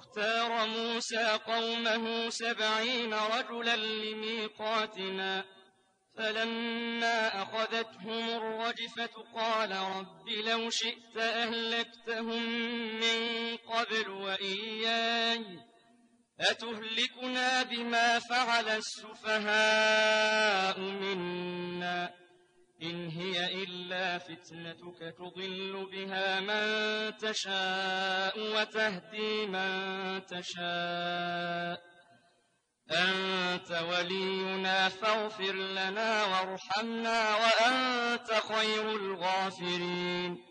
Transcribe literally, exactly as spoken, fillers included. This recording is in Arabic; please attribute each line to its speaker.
Speaker 1: واختار موسى قومه سبعين رجلا لميقاتنا فلما أخذتهم الرجفة قال رب لو شئت أهلكتهم من قبل وإياي أتهلكنا بما فعل السفهاء منا إن هي إلا فتنتك تضل بها من تشاء وتهدي من تشاء أنت ولينا فاغفر لنا وارحمنا وأنت خير الغافرين